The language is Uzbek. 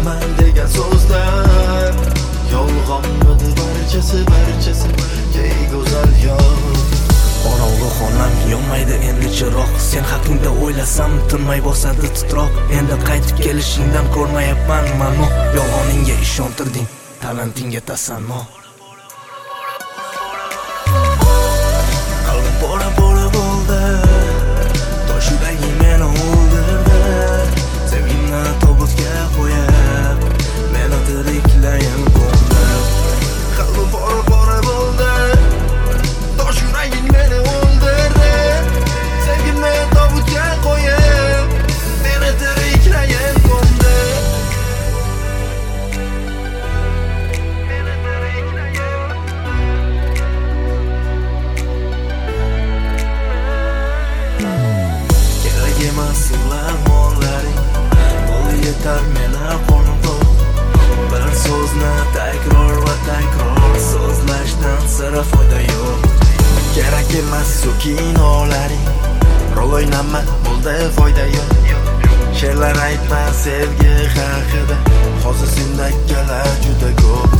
sevaman degan so'zlar yolg'onmidi barchasi ey go'zal yor. Qorong'u xonam yonmaydi endi chiroq, sen haqingda o'ylasam tinmay bosadi titroq. Endi qaytib kelishingdan ko'rmayapman ma'no, yolg'oningga ishontirding, talantingga tasanno. Qalbim bora bo'ldi, tosh yuraging meni o'ldirdi. Sevgimni tobutga qo'yib, meni tiriklayin qo'ydi. Qalbim bora bo'ldi, tosh yuraging meni o'ldirdi. Sevgimni tobutga qo'yib, meni tiriklayin qo'ydi. Kerak emas senlar mollaring, bo'l yetar meni qo'nim to'q. Bir so'zni takror va takror so'zlashdan sira foyda yo'q. Kerak emas so'kinolaring, rol o'ynama, bo'ldi foyda yo'q. She'rlar aytma sevgi haqida, hozir sendagilar juda ko'p.